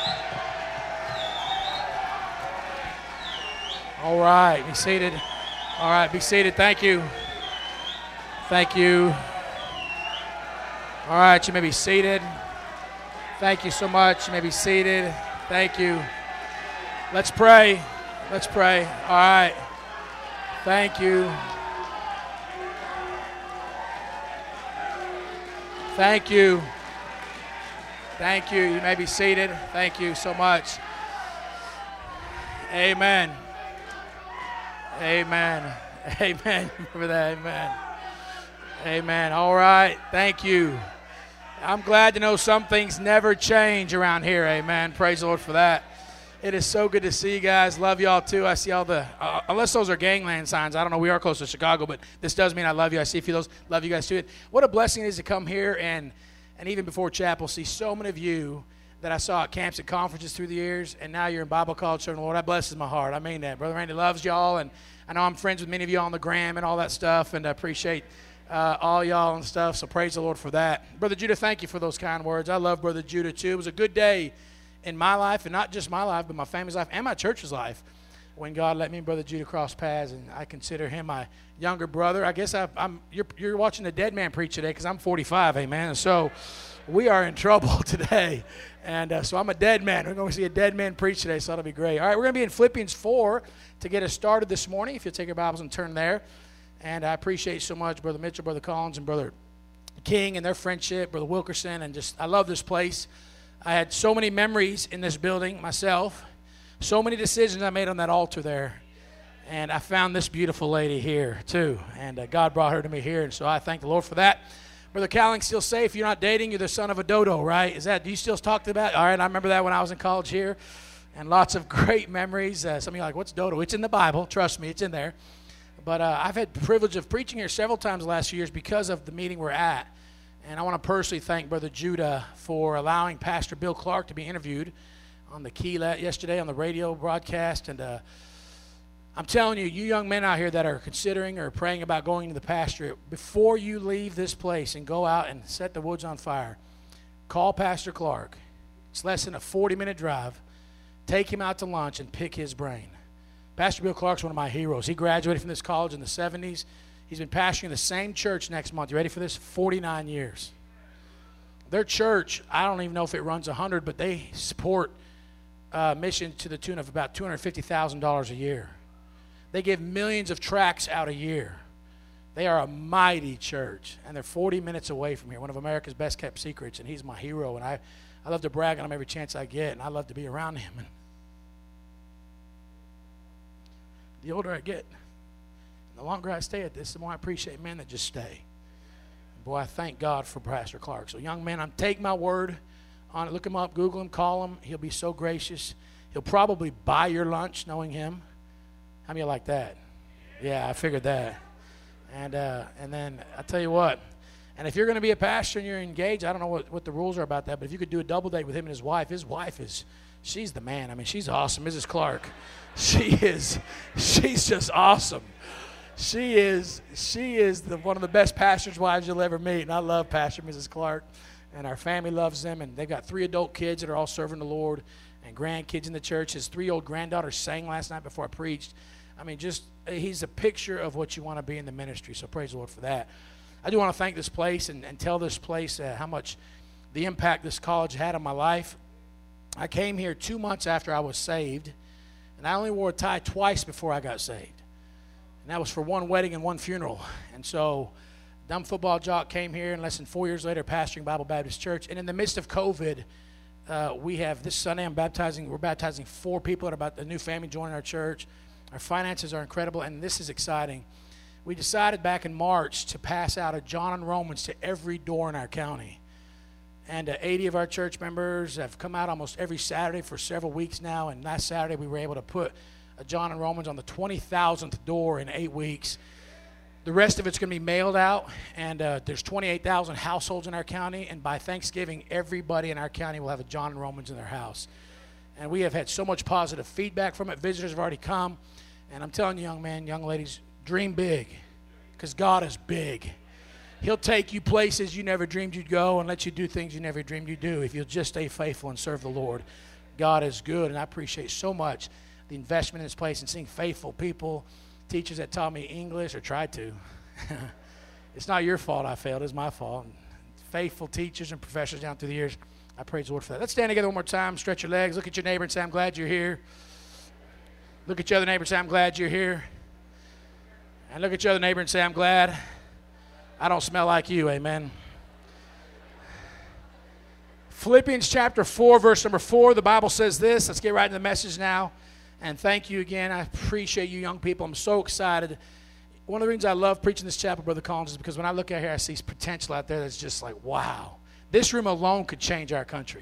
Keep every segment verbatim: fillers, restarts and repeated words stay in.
All right, be seated. All right, be seated. Thank you. Thank you. All right, you may be seated. Thank you so much. You may be seated. Thank you. Let's pray. Let's pray. All right. Thank you. Thank you. Thank you. You may be seated. Thank you so much. Amen. Amen. Amen. Remember that. Amen. Amen. All right. Thank you. I'm glad to know some things never change around here. Amen. Praise the Lord for that. It is so good to see you guys. Love y'all too. I see all the, uh, unless those are gangland signs. I don't know. We are close to Chicago, but this does mean I love you. I see a few of those. Love you guys too. What a blessing it is to come here and, and even before chapel, see so many of you that I saw at camps and conferences through the years, and now you're in Bible college serving the Lord. That blesses my heart. I mean that. Brother Randy loves y'all, and I know I'm friends with many of you on the gram and all that stuff, and I appreciate uh, all y'all and stuff, so praise the Lord for that. Brother Judah, thank you for those kind words. I love Brother Judah, too. It was a good day in my life, and not just my life, but my family's life and my church's life, when God let me and Brother Judah cross paths, and I consider him my younger brother. I guess I, I'm you're, you're watching the dead man preach today because I'm forty-five, amen, and so we are in trouble today. And uh, so I'm a dead man. We're going to see a dead man preach today, so that'll be great. All right, we're going to be in Philippians four to get us started this morning. If you'll take your Bibles and turn there. And I appreciate so much Brother Mitchell, Brother Collins, and Brother King and their friendship, Brother Wilkerson, and just I love this place. I had so many memories in this building myself, so many decisions I made on that altar there. And I found this beautiful lady here, too. And uh, God brought her to me here, and so I thank the Lord for that. Brother Cowling, still safe. You're not dating. You're the son of a dodo, right? Is that, do you still talk to that? All right, I remember that when I was in college here. And lots of great memories. Uh, some of you are like, what's dodo? It's in the Bible. Trust me, it's in there. But uh, I've had the privilege of preaching here several times the last few years because of the meeting we're at. And I want to personally thank Brother Judah for allowing Pastor Bill Clark to be interviewed on the Key yesterday on the radio broadcast. And uh, I'm telling you, you young men out here that are considering or praying about going into the pastorate, before you leave this place and go out and set the woods on fire, call Pastor Clark. It's less than a forty-minute drive. Take him out to lunch and pick his brain. Pastor Bill Clark's one of my heroes. He graduated from this college in the seventies. He's been pastoring the same church next month. You ready for this? forty-nine years. Their church, I don't even know if it runs one hundred, but they support uh, mission to the tune of about two hundred fifty thousand dollars a year. They give millions of tracts out a year. They are a mighty church, and they're forty minutes away from here, one of America's best-kept secrets, and he's my hero, and I, I love to brag on him every chance I get, and I love to be around him. And the older I get, the longer I stay at this, the more I appreciate men that just stay. Boy, I thank God for Pastor Clark. So, young man, I'm taking my word on it. Look him up, Google him, call him. He'll be so gracious. He'll probably buy your lunch knowing him. How many like that? Yeah, I figured that. And uh, and then I tell you what, and if you're going to be a pastor and you're engaged, I don't know what, what the rules are about that, but if you could do a double date with him and his wife, his wife is, she's the man. I mean, she's awesome. Missus Clark, she is, she's just awesome. She is, she is the, one of the best pastor's wives you'll ever meet, and I love Pastor Missus Clark, and our family loves them, and they've got three adult kids that are all serving the Lord and grandkids in the church. His three-year-old granddaughter sang last night before I preached. I mean, just he's a picture of what you want to be in the ministry, so praise the Lord for that. I do want to thank this place and, and tell this place uh, how much the impact this college had on my life. I came here two months after I was saved, and I only wore a tie twice before I got saved. And that was for one wedding and one funeral. And so, dumb football jock came here, and less than four years later, pastoring Bible Baptist Church. And in the midst of COVID, uh, we have this Sunday, I'm baptizing, we're baptizing four people that are about a new family joining our church. Our finances are incredible, and this is exciting. We decided back in March to pass out a John and Romans to every door in our county. And uh, eighty of our church members have come out almost every Saturday for several weeks now, and last Saturday we were able to put a John and Romans on the twenty thousandth door in eight weeks. The rest of it's going to be mailed out, and uh, there's twenty-eight thousand households in our county, and by Thanksgiving, everybody in our county will have a John and Romans in their house. And we have had so much positive feedback from it. Visitors have already come. And I'm telling you, young men, young ladies, dream big, because God is big. He'll take you places you never dreamed you'd go and let you do things you never dreamed you'd do if you'll just stay faithful and serve the Lord. God is good, and I appreciate so much the investment in this place and seeing faithful people, teachers that taught me English or tried to. It's not your fault I failed. It's my fault. Faithful teachers and professors down through the years. I praise the Lord for that. Let's stand together one more time. Stretch your legs. Look at your neighbor and say, I'm glad you're here. Look at your other neighbor and say, I'm glad you're here. And look at your other neighbor and say, I'm glad I don't smell like you. Amen. Philippians chapter four, verse number four, the Bible says this. Let's get right into the message now. And thank you again. I appreciate you young people. I'm so excited. One of the reasons I love preaching this chapel, Brother Collins, is because when I look out here, I see potential out there that's just like, wow. This room alone could change our country.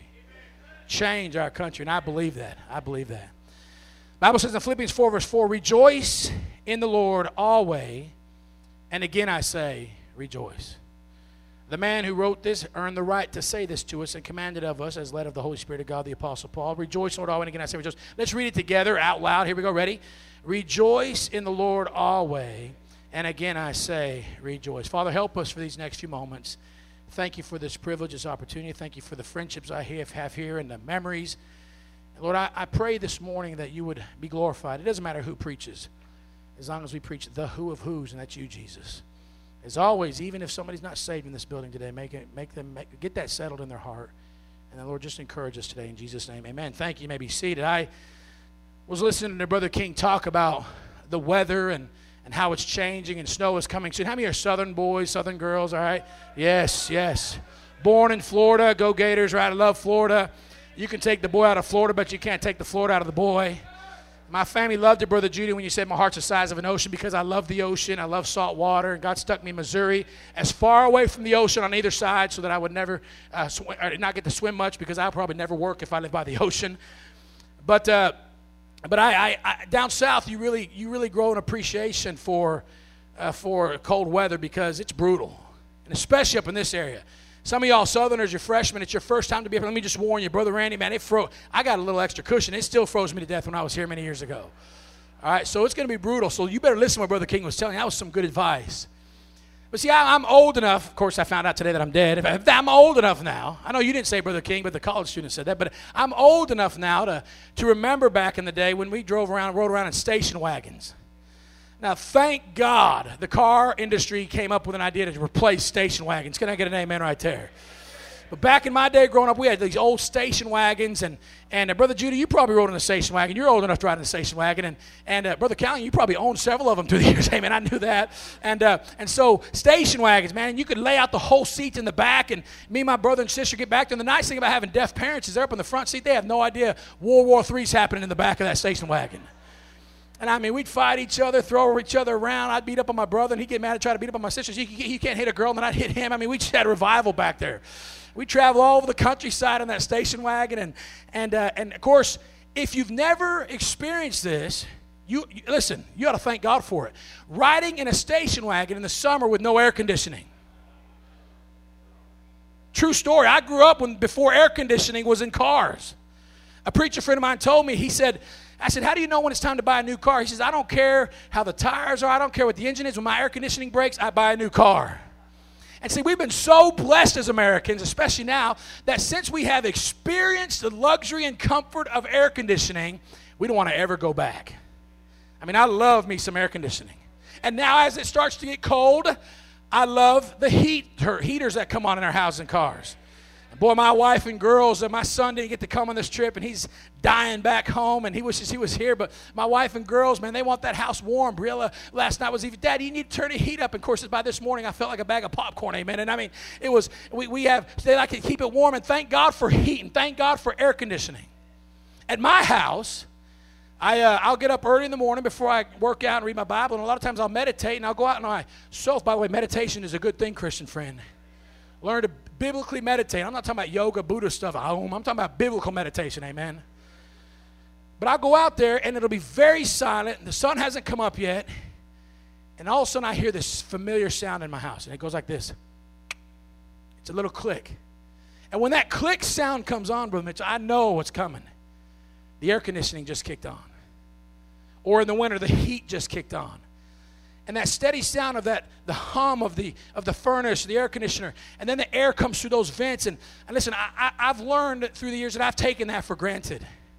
Change our country. And I believe that. I believe that. The Bible says in Philippians four, verse four, rejoice in the Lord always. And again I say, rejoice. The man who wrote this earned the right to say this to us and commanded of us as led of the Holy Spirit of God, the Apostle Paul. Rejoice, Lord, always. And again I say rejoice. Let's read it together out loud. Here we go. Ready? Rejoice in the Lord always. And again I say rejoice. Father, help us for these next few moments. Thank you for this privilege, this opportunity. Thank you for the friendships I have, have here and the memories. Lord, I, I pray this morning that you would be glorified. It doesn't matter who preaches, as long as we preach the who of who's, and that's you, Jesus. As always, even if somebody's not saved in this building today, make it, make them make, get that settled in their heart. And then, Lord, just encourage us today in Jesus' name. Amen. Thank you. You may be seated. I was listening to Brother King talk about the weather and, and how it's changing and snow is coming soon. How many are Southern boys, Southern girls, all right? Yes, yes. Born in Florida, go Gators, right? I love Florida. You can take the boy out of Florida, but you can't take the Florida out of the boy. My family loved it, Brother Judy, when you said my heart's the size of an ocean, because I love the ocean. I love salt water. And God stuck me in Missouri as far away from the ocean on either side so that I would never uh, sw- or not get to swim much, because I'll probably never work if I lived by the ocean. But uh, but I, I, I down south, you really you really grow an appreciation for uh, for cold weather, because it's brutal, and especially up in this area. Some of y'all Southerners, you're freshmen, it's your first time to be up here. Let me just warn you, Brother Randy, man, it froze. I got a little extra cushion. It still froze me to death when I was here many years ago. All right, so it's going to be brutal. So you better listen to what Brother King was telling you. That was some good advice. But see, I, I'm old enough. Of course, I found out today that I'm dead. If, I, if I'm old enough now. I know you didn't say Brother King, but the college student said that. But I'm old enough now to, to remember back in the day when we drove around, rode around in station wagons. Now, thank God the car industry came up with an idea to replace station wagons. Can I get an amen right there? But back in my day growing up, we had these old station wagons. And, and uh, Brother Judy, you probably rode in a station wagon. You're old enough to ride in a station wagon. And, and uh, Brother Callan, you probably owned several of them through the years. Amen, I knew that. And, uh, and so station wagons, man, and you could lay out the whole seat in the back. And me and my brother and sister get back there. And the nice thing about having deaf parents is they're up in the front seat. They have no idea World War Three's happening in the back of that station wagon. And I mean, we'd fight each other, throw each other around. I'd beat up on my brother, and he'd get mad and try to beat up on my sister. He, he can't hit a girl, and then I'd hit him. I mean, we just had a revival back there. We travel all over the countryside on that station wagon. And, and, uh, and of course, if you've never experienced this, you, you listen, you ought to thank God for it. Riding in a station wagon in the summer with no air conditioning. True story. I grew up when before air conditioning was in cars. A preacher friend of mine told me, he said, I said, how do you know when it's time to buy a new car? He says, I don't care how the tires are. I don't care what the engine is. When my air conditioning breaks, I buy a new car. And see, we've been so blessed as Americans, especially now, that since we have experienced the luxury and comfort of air conditioning, we don't want to ever go back. I mean, I love me some air conditioning. And now as it starts to get cold, I love the heat heaters that come on in our houses and cars. Boy, my wife and girls, and my son didn't get to come on this trip, and he's dying back home, and he wishes he was here. But my wife and girls, man, they want that house warm. Briella last night was even, Daddy, you need to turn the heat up. And, of course, by this morning, I felt like a bag of popcorn, amen. And, I mean, it was, we, we have, they like to keep it warm, and thank God for heat, and thank God for air conditioning. At my house, I, uh, I'll get up early in the morning before I work out and read my Bible, and a lot of times I'll meditate, and I'll go out and I self. By the way, meditation is a good thing, Christian friend. Learn to biblically meditate. I'm not talking about yoga, Buddha stuff. I'm talking about biblical meditation, amen. But I'll go out there, and it'll be very silent, and the sun hasn't come up yet, and all of a sudden I hear this familiar sound in my house, and it goes like this. It's a little click. And when that click sound comes on, Brother Mitchell, I know what's coming. The air conditioning just kicked on. Or in the winter, the heat just kicked on. And that steady sound of that, the hum of the of the furnace, the air conditioner, and then the air comes through those vents. And, and listen, I, I, I've learned through the years that I've taken that for granted.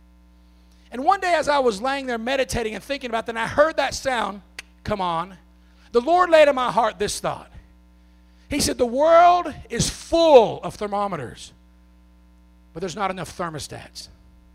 And one day as I was laying there meditating and thinking about that, and I heard that sound come on, the Lord laid in my heart this thought. He said, the world is full of thermometers, but there's not enough thermostats.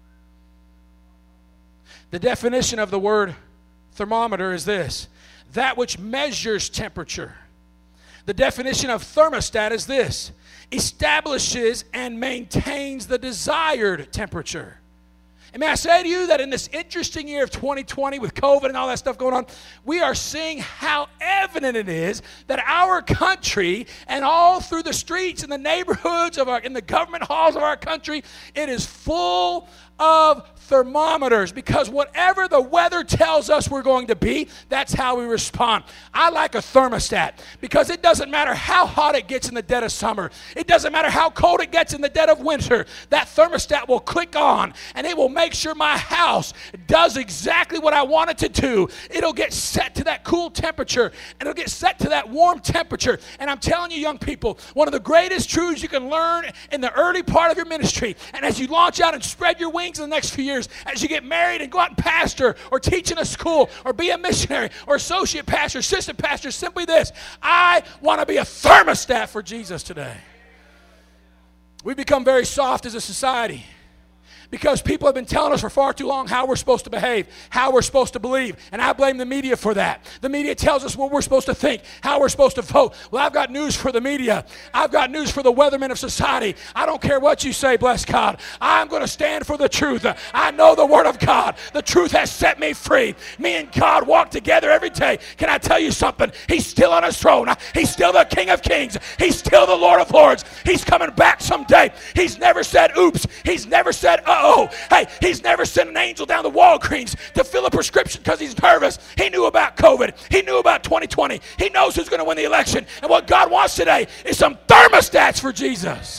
The definition of the word thermometer is this: that which measures temperature. The definition of thermostat is this: establishes and maintains the desired temperature. And may I say to you that in this interesting year of twenty twenty with COVID and all that stuff going on, we are seeing how evident it is that our country and all through the streets and the neighborhoods of our, in the government halls of our country, it is full of thermometers, because whatever the weather tells us we're going to be, that's how we respond. I like a thermostat because it doesn't matter how hot it gets in the dead of summer. It doesn't matter how cold it gets in the dead of winter. That thermostat will click on and it will make sure my house does exactly what I want it to do. It'll get set to that cool temperature and it'll get set to that warm temperature. And I'm telling you, young people, one of the greatest truths you can learn in the early part of your ministry, and as you launch out and spread your wings in the next few years, as you get married and go out and pastor or teach in a school or be a missionary or associate pastor, assistant pastor, simply this: I want to be a thermostat for Jesus today. We've become very soft as a society because people have been telling us for far too long how we're supposed to behave, how we're supposed to believe, and I blame the media for that. The media tells us what we're supposed to think, how we're supposed to vote. Well, I've got news for the media. I've got news for the weathermen of society. I don't care what you say, bless God. I'm going to stand for the truth. I know the Word of God. The truth has set me free. Me and God walk together every day. Can I tell you something? He's still on his throne. He's still the King of Kings. He's still the Lord of Lords. He's coming back someday. He's never said oops. He's never said uh-oh. Oh, hey, he's never sent an angel down to Walgreens to fill a prescription because he's nervous. He knew about COVID. He knew about twenty twenty. He knows who's going to win the election. And what God wants today is some thermostats for Jesus.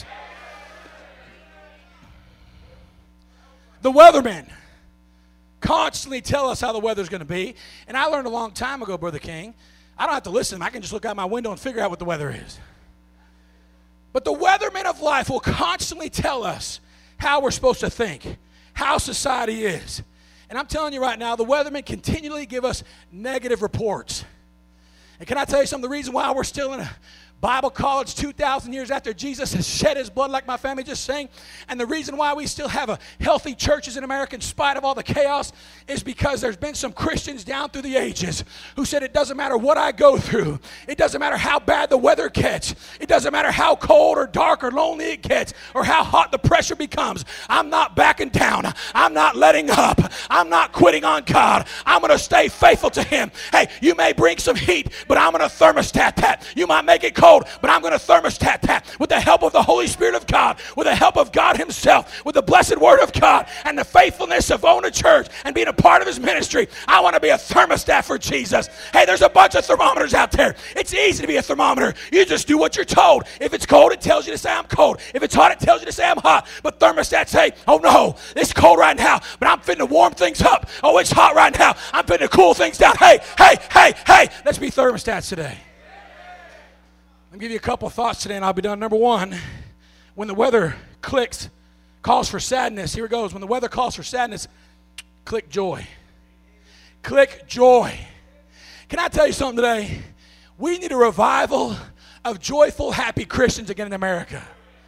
The weathermen constantly tell us how the weather's going to be. And I learned a long time ago, Brother King, I don't have to listen. I can just look out my window and figure out what the weather is. But the weathermen of life will constantly tell us how we're supposed to think, how society is. And I'm telling you right now, the weathermen continually give us negative reports. And can I tell you something? The reason why we're still in a Bible college two thousand years after Jesus has shed his blood, like my family just sang, and the reason why we still have a healthy churches in America in spite of all the chaos is because there's been some Christians down through the ages who said it doesn't matter what I go through, it doesn't matter how bad the weather gets, it doesn't matter how cold or dark or lonely it gets or how hot the pressure becomes, I'm not backing down, I'm not letting up, I'm not quitting on God, I'm going to stay faithful to him. Hey, you may bring some heat, but I'm going to thermostat that. You might make it cold, but I'm going to thermostat that with the help of the Holy Spirit of God, with the help of God himself, with the blessed word of God and the faithfulness of owning a church and being a part of his ministry. I want to be a thermostat for Jesus. Hey, there's a bunch of thermometers out there. It's easy to be a thermometer. You just do what you're told. If it's cold, it tells you to say I'm cold. If it's hot, it tells you to say I'm hot. But thermostats say, oh no, it's cold right now, but I'm fitting to warm things up. Oh, it's hot right now, I'm fitting to cool things down. Hey, hey, hey, hey, let's be thermostats today. I'll give you a couple of thoughts today and I'll be done. Number one, when the weather clicks, calls for sadness, here it goes. When the weather calls for sadness, click joy. Click joy. Can I tell you something today? We need a revival of joyful, happy Christians again in America.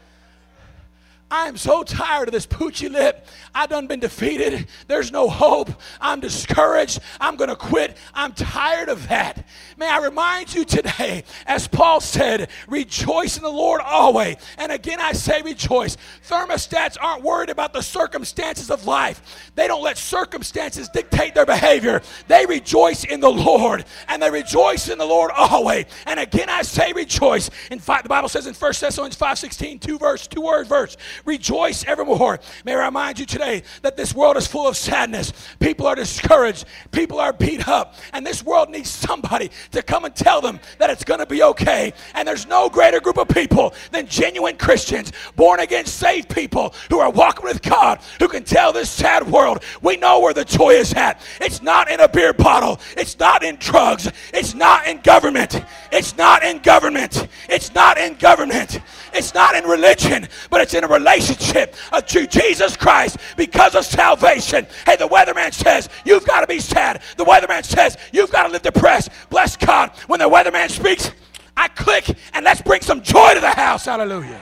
I am so tired of this poochy lip. I done been defeated. There's no hope. I'm discouraged. I'm going to quit. I'm tired of that. May I remind you today, as Paul said, rejoice in the Lord always. And again, I say rejoice. Thermostats aren't worried about the circumstances of life. They don't let circumstances dictate their behavior. They rejoice in the Lord, and they rejoice in the Lord always. And again, I say rejoice. In fact, the Bible says in First Thessalonians five sixteen, two verse, two word verse, rejoice evermore. May I remind you today that this world is full of sadness. People are discouraged. People are beat up. And this world needs somebody to come and tell them that it's going to be okay. And there's no greater group of people than genuine Christians, born again, saved people who are walking with God, who can tell this sad world, we know where the joy is at. It's not in a beer bottle. It's not in drugs. It's not in government. It's not in government. It's not in government. It's not in religion, but it's in a relationship of Jesus Christ because of salvation. Hey, the weatherman says, you've got to be sad. The weatherman says, you've got to live depressed. Bless God. When the weatherman speaks, I click, and let's bring some joy to the house. Hallelujah.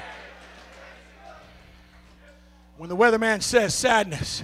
When the weatherman says sadness,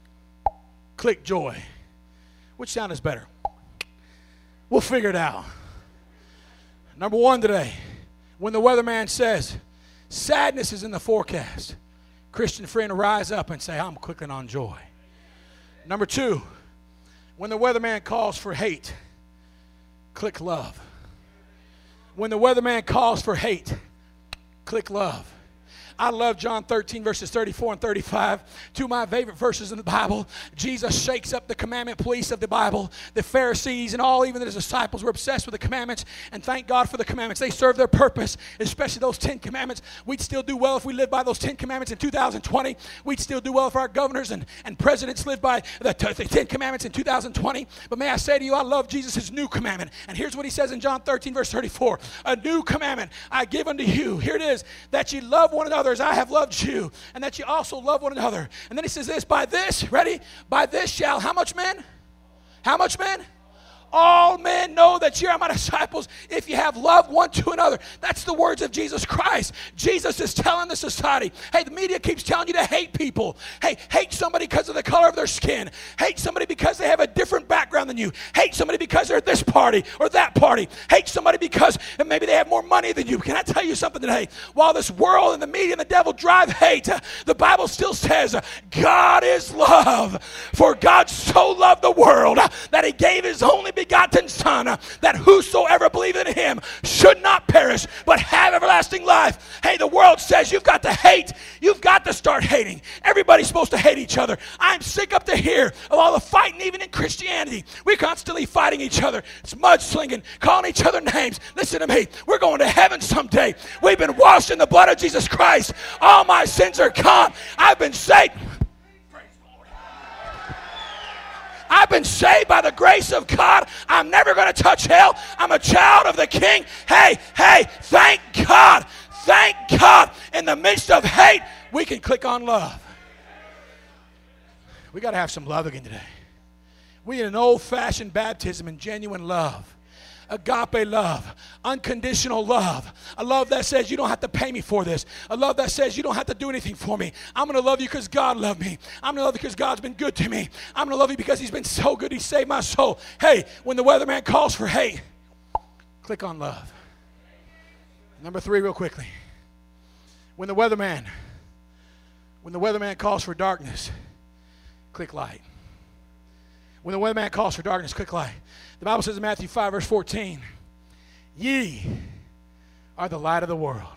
click joy. Which sound is better? We'll figure it out. Number one today, when the weatherman says sadness is in the forecast, Christian friend, rise up and say, I'm clicking on joy. Number two, when the weatherman calls for hate, click love. When the weatherman calls for hate, click love. I love John thirteen, verses thirty-four and thirty-five. Two of my favorite verses in the Bible. Jesus shakes up the commandment police of the Bible. The Pharisees and all, even the disciples, were obsessed with the commandments. And thank God for the commandments. They serve their purpose, especially those Ten Commandments. We'd still do well if we lived by those Ten Commandments in two thousand twenty. We'd still do well if our governors and, and presidents lived by the, the Ten Commandments in two thousand twenty. But may I say to you, I love Jesus' new commandment. And here's what he says in John thirteen, verse thirty-four. A new commandment I give unto you. Here it is, that ye love one another as I have loved you, and that you also love one another. And then he says this, by this, ready? By this shall, how much men? How much men? All men know that you are my disciples if you have love one to another. That's the words of Jesus Christ. Jesus is telling the society, hey, the media keeps telling you to hate people. Hey, hate somebody because of the color of their skin. Hate somebody because they have a different background than you. Hate somebody because they're this party or that party. Hate somebody because maybe they have more money than you. Can I tell you something today? While this world and the media and the devil drive hate, the Bible still says God is love. For God so loved the world that he gave his only begotten Son, uh, that whosoever believeth in him should not perish but have everlasting life. Hey, the world says you've got to hate. You've got to start hating. Everybody's supposed to hate each other. I'm sick up to here of all the fighting, even in Christianity. We're constantly fighting each other. It's mudslinging, calling each other names. Listen to me. We're going to heaven someday. We've been washed in the blood of Jesus Christ. All my sins are gone. I've been saved. I've been saved by the grace of God. I'm never going to touch hell. I'm a child of the King. Hey, hey, thank God. Thank God. In the midst of hate, we can click on love. We got to have some love again today. We need an old-fashioned baptism in genuine love. Agape love, unconditional love, a love that says you don't have to pay me for this, a love that says you don't have to do anything for me. I'm going to love you because God loved me. I'm going to love you because God's been good to me. I'm going to love you because he's been so good, he saved my soul. Hey, when the weatherman calls for hate, click on love. Number three, real quickly. When the weatherman, when the weatherman calls for darkness, click light. When the weatherman calls for darkness, click light. The Bible says in Matthew five, verse fourteen, ye are the light of the world.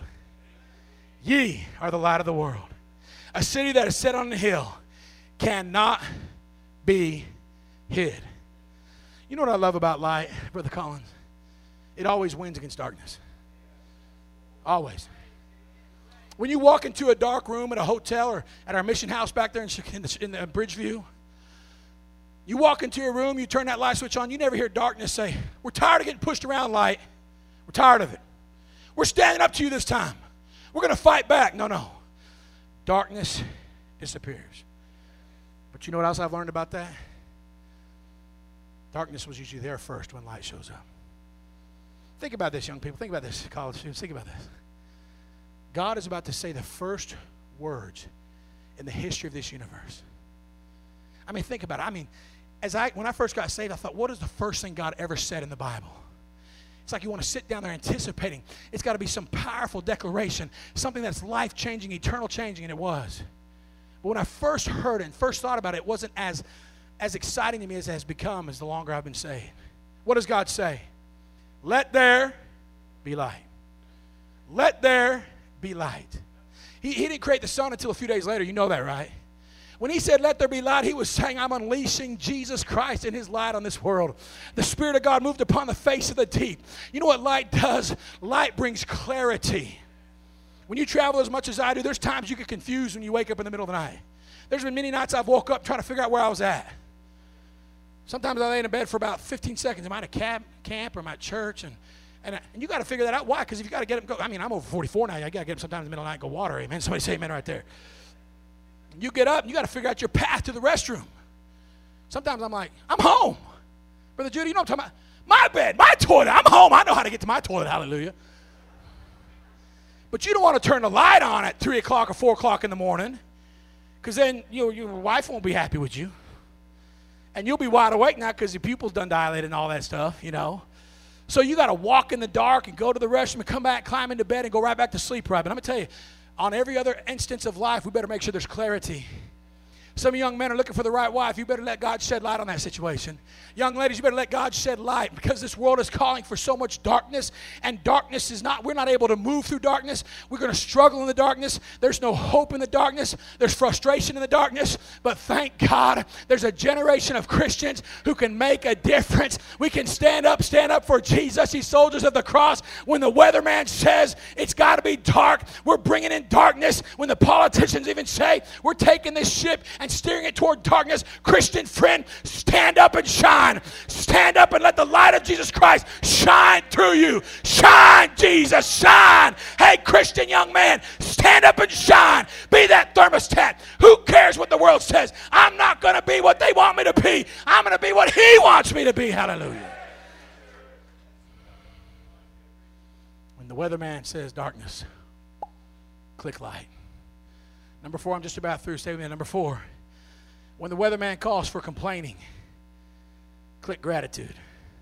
Ye are the light of the world. A city that is set on a hill cannot be hid. You know what I love about light, Brother Collins? It always wins against darkness. Always. When you walk into a dark room at a hotel or at our mission house back there in, in, the, in the Bridgeview, you walk into a room, you turn that light switch on, you never hear darkness say, we're tired of getting pushed around, light. We're tired of it. We're standing up to you this time. We're going to fight back. No, no. Darkness disappears. But you know what else I've learned about that? Darkness was usually there first when light shows up. Think about this, young people. Think about this, college students. Think about this. God is about to say the first words in the history of this universe. I mean, think about it. I mean, as I when I first got saved, I thought, what is the first thing God ever said in the Bible? It's like you want to sit down there anticipating. It's got to be some powerful declaration, something that's life-changing, eternal-changing, and it was. But when I first heard it and first thought about it, it wasn't as, as exciting to me as it has become as the longer I've been saved. What does God say? Let there be light. Let there be light. He, he didn't create the sun until a few days later. You know that, right? When he said, let there be light, he was saying, I'm unleashing Jesus Christ and his light on this world. The Spirit of God moved upon the face of the deep. You know what light does? Light brings clarity. When you travel as much as I do, there's times you get confused when you wake up in the middle of the night. There's been many nights I've woke up trying to figure out where I was at. Sometimes I lay in bed for about fifteen seconds. Am I at a camp, camp or am I at church? And And, and you got to figure that out. Why? Because if you got to get them go. I mean, I'm over forty-four now. I got to get them sometimes in the middle of the night and go water. Amen. Somebody say amen right there. You get up and you got to figure out your path to the restroom. Sometimes I'm like, I'm home. Brother Judy, you know what I'm talking about? My bed, my toilet. I'm home. I know how to get to my toilet. Hallelujah. But you don't want to turn the light on at three o'clock or four o'clock in the morning, because then you know, your wife won't be happy with you. And you'll be wide awake now because your pupils done dilated and all that stuff, you know. So you got to walk in the dark and go to the restroom and come back, climb into bed, and go right back to sleep, right? But I'm going to tell you, on every other instance of life, we better make sure there's clarity. Some young men are looking for the right wife. You better let God shed light on that situation. Young ladies, you better let God shed light, because this world is calling for so much darkness, and darkness is not, we're not able to move through darkness. We're going to struggle in the darkness. There's no hope in the darkness. There's frustration in the darkness. But thank God there's a generation of Christians who can make a difference. We can stand up, stand up for Jesus. These soldiers of the cross, when the weatherman says it's got to be dark, we're bringing in darkness. When the politicians even say we're taking this ship and steering it toward darkness, Christian friend, stand up and shine. Stand up and let the light of Jesus Christ shine through you. Shine, Jesus, shine. Hey, Christian young man, stand up and shine. Be that thermostat. Who cares what the world says? I'm not going to be what they want me to be. I'm going to be what He wants me to be. Hallelujah. When the weatherman says darkness, click light. Number four, I'm just about through. Stay with me. Number four, when the weatherman calls for complaining, click gratitude.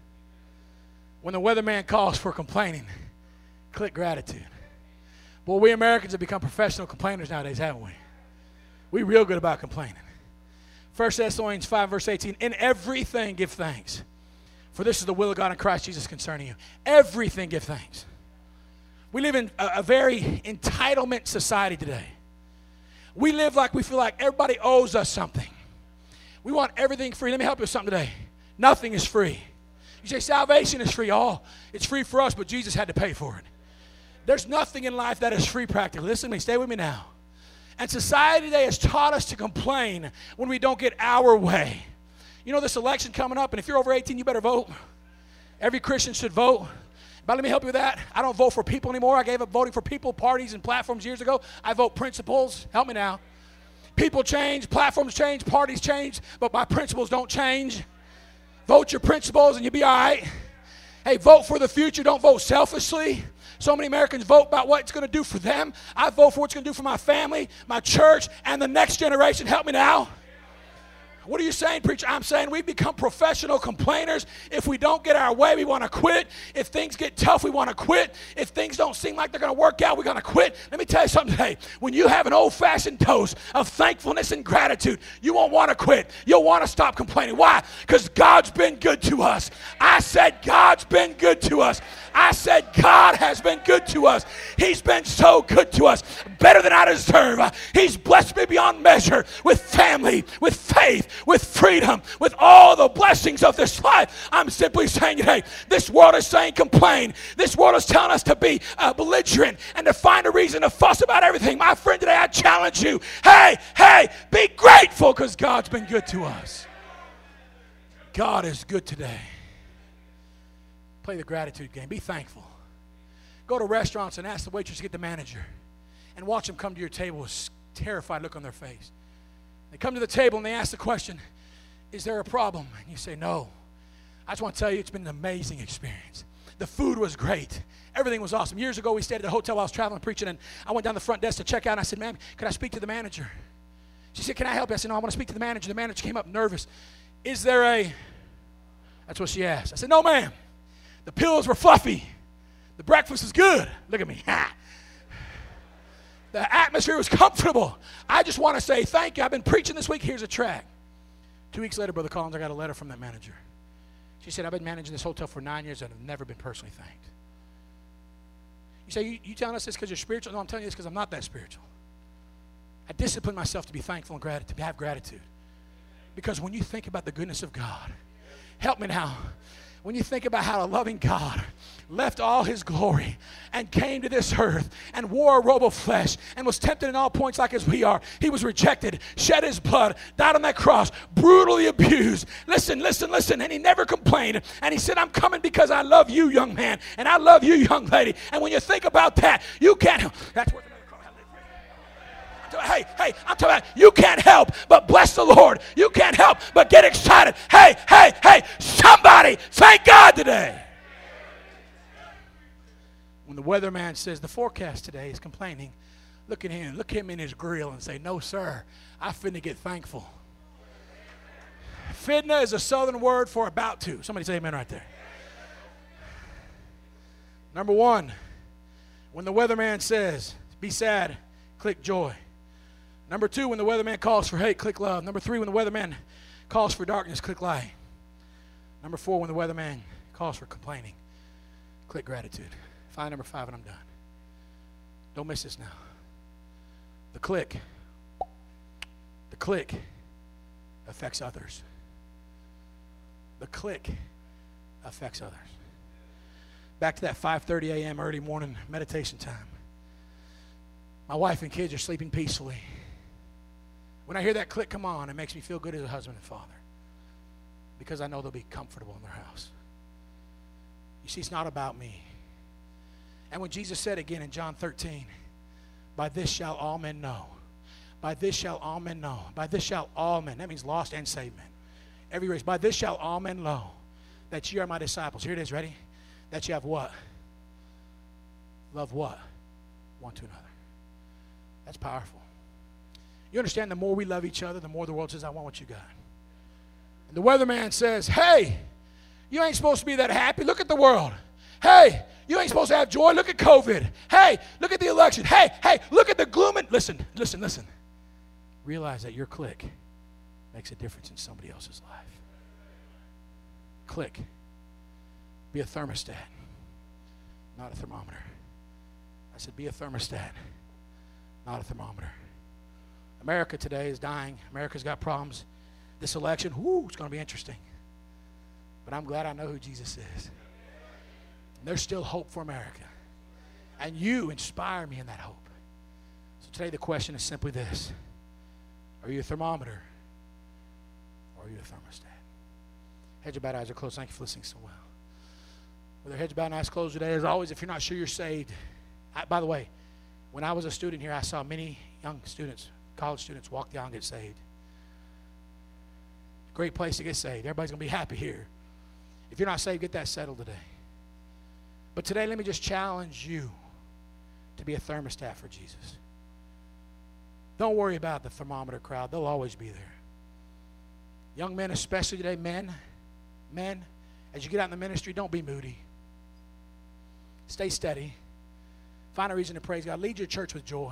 When the weatherman calls for complaining, click gratitude. Boy, we Americans have become professional complainers nowadays, haven't we? We're real good about complaining. First Thessalonians five, verse eighteen, in everything give thanks, for this is the will of God in Christ Jesus concerning you. Everything give thanks. We live in a, a very entitlement society today. We live like we feel like everybody owes us something. We want everything free. Let me help you with something today. Nothing is free. You say salvation is free. Oh, it's free for us, but Jesus had to pay for it. There's nothing in life that is free practically. Listen to me. Stay with me now. And society today has taught us to complain when we don't get our way. You know this election coming up, and if you're over eighteen, you better vote. Every Christian should vote. But let me help you with that. I don't vote for people anymore. I gave up voting for people, parties, and platforms years ago. I vote principles. Help me now. People change, platforms change, parties change, but my principles don't change. Vote your principles and you'll be all right. Hey, vote for the future. Don't vote selfishly. So many Americans vote about what it's going to do for them. I vote for what it's going to do for my family, my church, and the next generation. Help me now. What are you saying, preacher? I'm saying we've become professional complainers. If we don't get our way, we want to quit. If things get tough, we want to quit. If things don't seem like they're going to work out, we're going to quit. Let me tell you something today. When you have an old-fashioned dose of thankfulness and gratitude, you won't want to quit. You'll want to stop complaining. Why? Because God's been good to us. I said God's been good to us. I said God has been good to us. He's been so good to us, better than I deserve. He's blessed me beyond measure with family, with faith, with freedom, with all the blessings of this life. I'm simply saying today, this world is saying complain. This world is telling us to be uh, belligerent and to find a reason to fuss about everything. My friend, today I challenge you. Hey, hey, be grateful because God's been good to us. God is good today. Play the gratitude game. Be thankful. Go to restaurants and ask the waitress to get the manager and watch them come to your table with a terrified look on their face. They come to the table and they ask the question, is there a problem? And you say, no. I just want to tell you, it's been an amazing experience. The food was great. Everything was awesome. Years ago, we stayed at the hotel while I was traveling preaching, and I went down the front desk to check out, and I said, ma'am, can I speak to the manager? She said, can I help you? I said, no, I want to speak to the manager. The manager came up nervous. Is there a, that's what she asked. I said, no, ma'am. The pillows were fluffy. The breakfast was good. Look at me. The atmosphere was comfortable. I just want to say thank you. I've been preaching this week. Here's a track. Two weeks later, Brother Collins, I got a letter from that manager. She said, I've been managing this hotel for nine years and I've never been personally thanked. You say, you, you telling us this because you're spiritual? No, I'm telling you this because I'm not that spiritual. I discipline myself to be thankful and gratitude, to have gratitude. Because when you think about the goodness of God, help me now. When you think about how a loving God left all his glory and came to this earth and wore a robe of flesh and was tempted in all points like as we are. He was rejected, shed his blood, died on that cross, brutally abused. Listen, listen, listen. And he never complained. And he said, I'm coming because I love you, young man, and I love you, young lady. And when you think about that, you can't. That's worth another call. Hey, hey, I'm talking about you can't help but bless the Lord. You can't help but get excited. Hey, hey, hey, somebody thank God today. When the weatherman says the forecast today is complaining, look at him, look him in his grill and say, no, sir, I finna get thankful. Finna is a southern word for about to. Somebody say amen right there. Number one, when the weatherman says, be sad, click joy. Number two, when the weatherman calls for hate, click love. Number three, when the weatherman calls for darkness, click light. Number four, when the weatherman calls for complaining, click gratitude. Find number five and I'm done. Don't miss this now. The click, the click affects others. The click affects others. Back to that five thirty a.m. early morning meditation time. My wife and kids are sleeping peacefully. When I hear that click come on, it makes me feel good as a husband and father because I know they'll be comfortable in their house. You see, it's not about me. And when Jesus said again in John thirteen, by this shall all men know. By this shall all men know. By this shall all men. That means lost and saved men. Every race. By this shall all men know that ye are my disciples. Here it is. Ready? That you have what? Love what? One to another. That's powerful. You understand, the more we love each other, the more the world says, I want what you got. And the weatherman says, hey, you ain't supposed to be that happy. Look at the world. Hey, you ain't supposed to have joy. Look at COVID. Hey, look at the election. Hey, hey, look at the gloom. And listen, listen, listen. Realize that your click makes a difference in somebody else's life. Click. Be a thermostat, not a thermometer. I said be a thermostat, not a thermometer. America today is dying. America's got problems. This election, whoo, it's going to be interesting. But I'm glad I know who Jesus is. And there's still hope for America. And you inspire me in that hope. So today the question is simply this. Are you a thermometer or are you a thermostat? Heads are bowed, eyes are closed. Thank you for listening so well. With our heads bowed and eyes closed today, as always, if you're not sure you're saved, I, by the way, when I was a student here, I saw many young students, college students, walk the aisle and get saved. Great place to get saved. Everybody's going to be happy here. If you're not saved, get that settled today. But today, let me just challenge you to be a thermostat for Jesus. Don't worry about the thermometer crowd. They'll always be there. Young men, especially today, men, men, as you get out in the ministry, don't be moody. Stay steady. Find a reason to praise God. Lead your church with joy.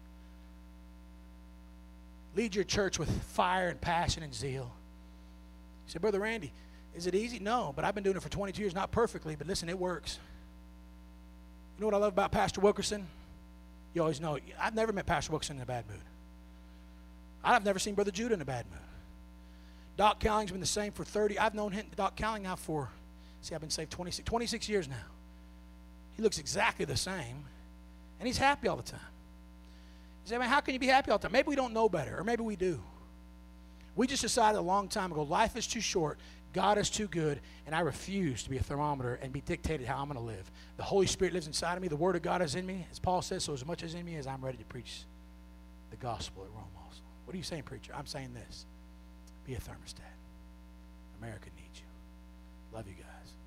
Lead your church with fire and passion and zeal. You say, Brother Randy, is it easy? No, but I've been doing it for twenty-two years, not perfectly, but listen, it works. You know what I love about Pastor Wilkerson? You always know, I've never met Pastor Wilkerson in a bad mood. I've never seen Brother Judah in a bad mood. Doc Cowling's been the same for thirty. I've known him, Doc Cowling now for, see, I've been saved twenty-six, twenty-six years now. He looks exactly the same, and he's happy all the time. You say, man, how can you be happy all the time? Maybe we don't know better, or maybe we do. We just decided a long time ago, life is too short, God is too good, and I refuse to be a thermometer and be dictated how I'm going to live. The Holy Spirit lives inside of me. The Word of God is in me. As Paul says, so as much as in me as I'm ready to preach the gospel at Rome also. What are you saying, preacher? I'm saying this. Be a thermostat. America needs you. Love you guys.